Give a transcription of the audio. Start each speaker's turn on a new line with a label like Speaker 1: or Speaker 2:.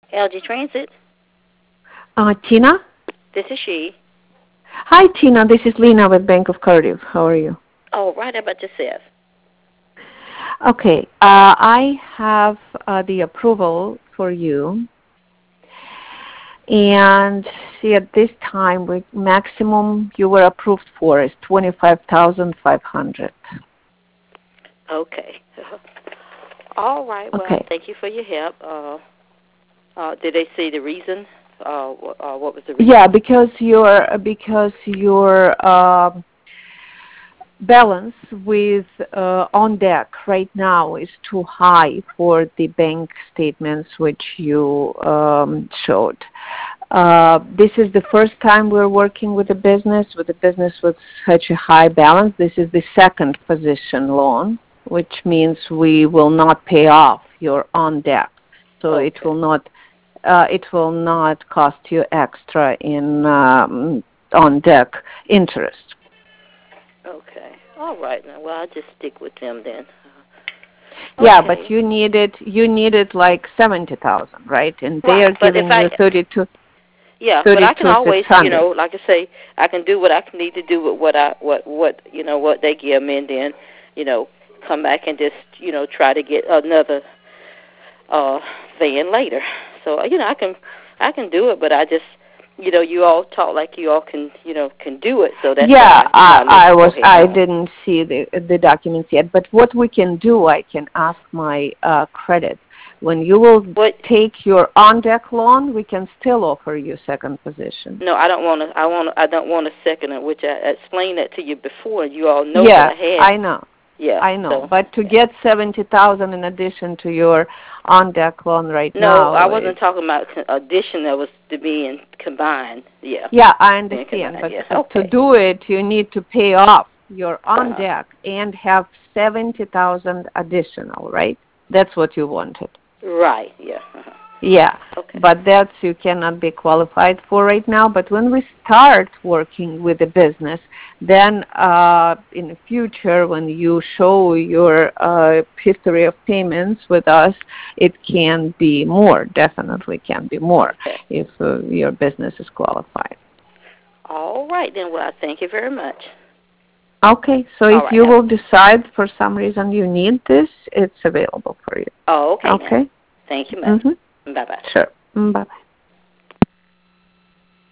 Speaker 1: LG Transit.
Speaker 2: Tina?
Speaker 1: This is she.
Speaker 2: Hi, Tina. This is Lena with Bank of Cardiff. How are you?
Speaker 1: Oh, right about yourself.
Speaker 2: Okay. I have the approval for you. And see, at this time, maximum you were approved for is 25,500.
Speaker 1: Okay. All right. Well,
Speaker 2: Okay.
Speaker 1: thank you for your help. Did they say the reason? What was the reason?
Speaker 2: Yeah, because your balance with on deck right now is too high for the bank statements which you showed. This is the first time we're working with a business with such a high balance. This is the second position loan, which means we will not pay off your on deck. So
Speaker 1: Okay.
Speaker 2: it will not cost you extra in on deck interest.
Speaker 1: Okay. All right. Now, well, I'll just stick with them then.
Speaker 2: Yeah,
Speaker 1: Okay.
Speaker 2: but you needed like 70,000, right? And they are
Speaker 1: Right. But if
Speaker 2: giving you 32.
Speaker 1: Yeah, but I can always,
Speaker 2: 32,600.
Speaker 1: like I say, I can do what I need to do with what they give me, and then, come back and just, try to get another van later. So, I can do it, but I just, you all talk like you all can, can do it. So that's
Speaker 2: Yeah,
Speaker 1: why
Speaker 2: I didn't see the documents yet. But what we can do, I can ask my credit. When you will take your on-deck loan, we can still offer you second position.
Speaker 1: No, I don't want to. I don't want a second, which I explained that to you before. You all know that I had.
Speaker 2: I know.
Speaker 1: Yeah,
Speaker 2: I know.
Speaker 1: So,
Speaker 2: but to get 70,000 in addition to your on-deck loan right now.
Speaker 1: No, I wasn't talking about addition that was to being combined. Yeah.
Speaker 2: Yeah, I understand. But to do it, you need to pay off your on-deck and have 70,000 additional, right? That's what you wanted.
Speaker 1: Right, yeah.
Speaker 2: Yeah, but that's you cannot be qualified for right now. But when we start working with the business, then in the future, when you show your history of payments with us, it can be more, definitely can be more if your business is qualified.
Speaker 1: All right, then. Well, thank you very much.
Speaker 2: Okay, so if you will decide for some reason you need this, it's available for you.
Speaker 1: Oh, okay.
Speaker 2: Okay.
Speaker 1: Thank you much.
Speaker 2: Mm-hmm.
Speaker 1: Bye-bye.
Speaker 2: Sure. Bye-bye.